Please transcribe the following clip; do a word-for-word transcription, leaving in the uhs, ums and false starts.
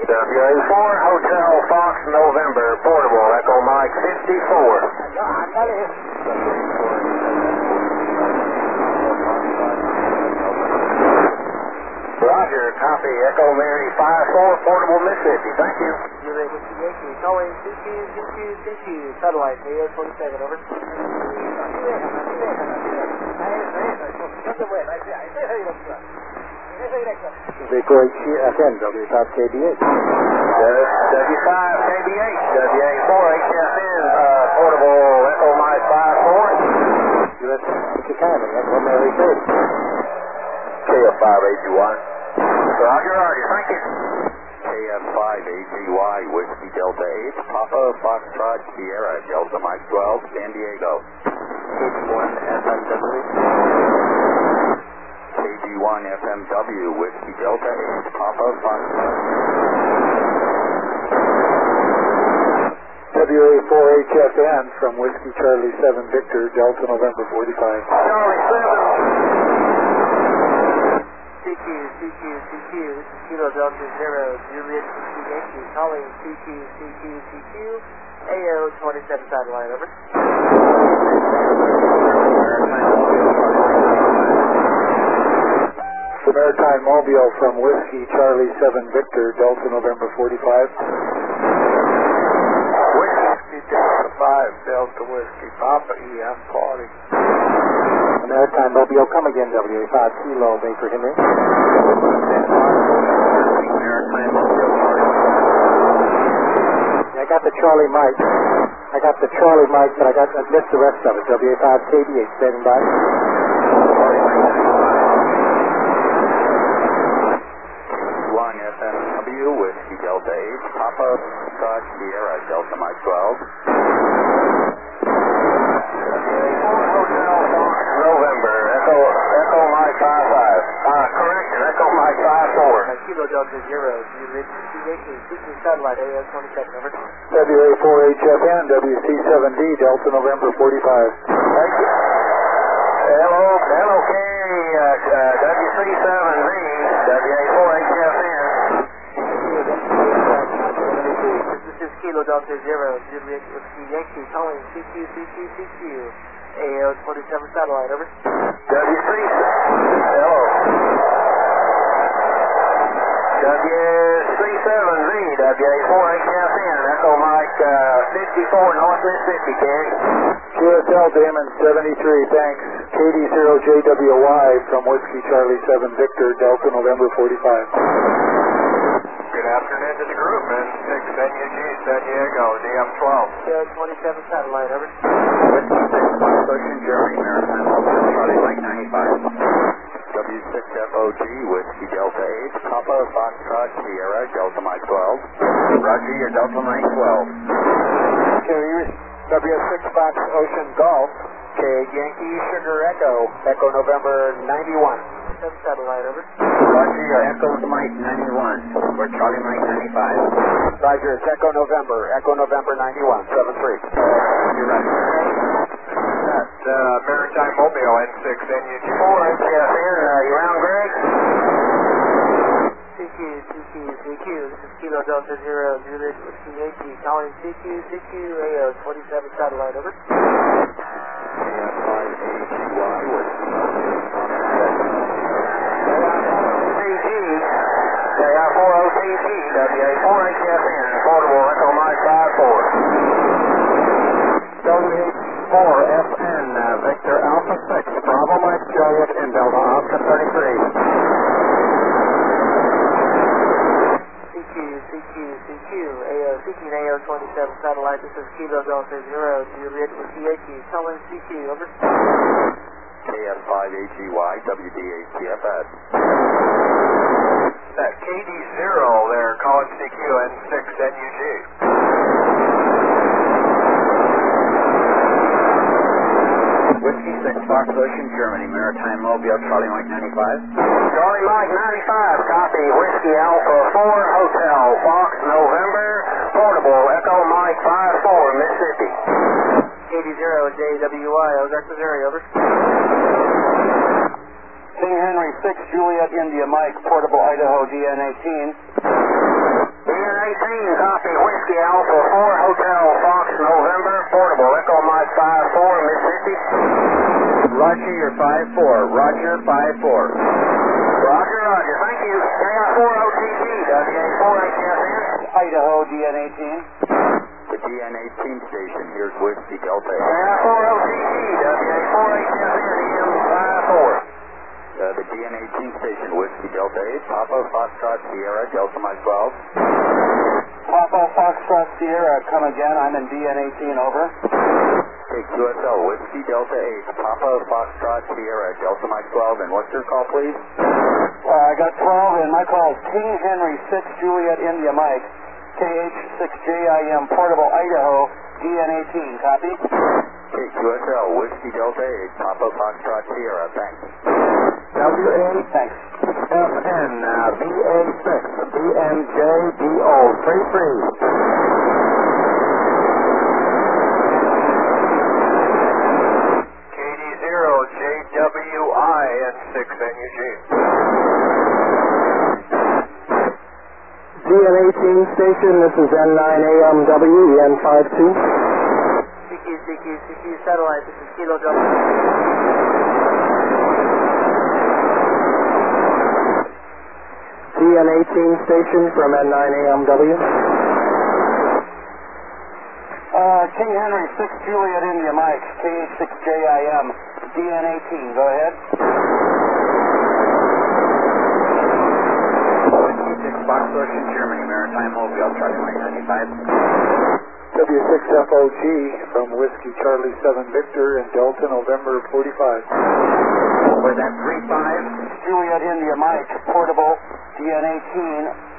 W A four, Hotel Fox, November, portable, Echo Mike fifty-four. Roger, copy, Echo Mary five four, portable, Mississippi. Thank you. Juliet Whiskey Yankee, calling C Q, C Q, C Q, satellite, A O twenty-seven, over. Detroit F N, W five K B H. W five K B H, W A four H F N, uh, portable, Echo Mike five four. U S Chicago, Echo Mary thirty. K F five A G Y. Roger, roger, thank you. K F five A G Y, Whiskey Delta eight, Papa Foxtrot Sierra, Delta Mike twelve, San Diego. K G one F M W. K G one F M W, Whiskey Delta eight, Papa Foxtrot. W A four H F N from Whiskey Charlie seven Victor, Delta November forty-five. Charlie seven. C Q, C Q, C Q, this is Kilo Delta Zero, Juliet Whiskey Yankee, calling C Q, C Q, C Q, A O twenty-seven satellite, over. Maritime Mobile from Whiskey Charlie seven Victor, Delta November forty-five. Whiskey Delta five, Delta Whiskey, Papa E M forty. Maritime Mobile, come again, W A five Kilo Baker Henry. Maritime Mobile, I got the Charlie Mike. I got the Charlie Mike, but I got I missed the rest of it. W A five K B H, standing by. one F M W, Whiskey Delta eight, Papa Foxtrot Sierra, Delta Mike twelve. November, Echo, Echo Mike five five. Uh, correction, Echo Mike five four. Kilo Delta Zero, Juliet Whiskey Yankee, seeking satellite, A O twenty-seven, over. W A four H F N, W C seven D, Delta November forty-five. Thank you. Hello, hello, K, uh, uh, W C seven V, W A four H F N. This is Kilo Delta Zero, Juliet Whiskey Yankee, calling C Q, C Q, C Q, A O twenty-seven satellite, over. W C, hello. W C seven V, W A four H F N, Echo Mike uh, fifty-four, North Mississippi, Gary. Q S L Damon seventy-three, thanks. K D zero J W Y from Whiskey Charlie seven Victor, Delta November forty-five. Good afternoon to the group, man. six N U G, San Diego, D M twelve. A O twenty-seven satellite, over. Whiskey six, Ocean Germany, Maritime Mobile, Charlie Mike ninety-five. W six F O G, Whiskey Delta eight, Papa Foxtrot Sierra, Delta Mike twelve. Roger, your Delta Mike twelve. W six Fox Ocean Golf, K Yankee Sugar Echo, Echo November ninety-one. seven satellite, over. Roger, your Echo Mike ninety-one. We're Charlie Mike ninety-five. Roger, it's Echo November, Echo November ninety-one, seven three. You're right. That's uh, Maritime Mobile N six N U G four H F N. Uh, you around, Greg? C Q, C Q, C Q, this is Kilo Delta Zero, Juliet Whiskey Yankee, calling C Q, C Q, A O twenty-seven satellite, over. K F five A G Y, Whiskey K I four O T G, W A four H F N, portable, Echo Mike five four. W four F N, uh, Victor Alpha six, Bravo Mike Juliet in Delta Oscar thirty-three. C Q, C Q, C Q, A O, seeking A O twenty-seven satellite, this is Kilo Delta Zero, Juliet Whiskey Yankee, calling C Q, over. K F five A G Y, W D A C F S. That K D zero there, calling C Q N six N U G. Whiskey six, Fox Ocean Germany, Maritime Mobile, Charlie Mike ninety-five. Charlie Mike ninety-five, copy, Whiskey Alpha four, Hotel, Fox, November, portable, Echo Mike five four, Mississippi. K D zero, J W Y, Ozark, Missouri, over. King Henry six, Juliet India Mike, portable Idaho D N eighteen. D N eighteen, copy Whiskey Alpha four, Hotel Fox November, portable Echo Mike five four, Mississippi. Roger, your five four. Roger, five four. Roger, roger. Thank you. K I four O T C, W A four H S N. Idaho, D N eighteen. The D N eighteen station, here's Whiskey Delta K I four O T C, W A four H S N, E M five four. Uh, the D N eighteen station, Whiskey Delta eight, Papa Foxtrot Sierra, Delta Mike twelve. Papa Foxtrot Sierra, come again. I'm in D N eighteen, over. Take Q S L, Whiskey Delta eight, Papa Foxtrot Sierra, Delta Mike twelve, and what's your call, please? Uh, I got twelve, and my call is King Henry six, Juliet India Mike, K H six J I M, portable Idaho, D N eighteen, copy? Take Q S L, Whiskey Delta eight, Papa Foxtrot Sierra, thanks. W A, thanks. F N, uh, B A six, B N J D O, free free. K D zero, J W I, and six N U G. D N eighteen station, this is N nine A M W, E N five two. C Q, C Q, C Q satellite, this is Kilo Delta. D N eighteen station from N nine A M W. Uh, King Henry six, Juliet India Mike, K H six J I M, D N eighteen, go ahead. Whiskey six, Foxtrot in Germany, Maritime Mobile, Charlie Mike ninety-five. W six F O G from Whiskey Charlie seven Victor and Delta November forty-five. For that three five. Juliet India Mike, portable, D N eighteen,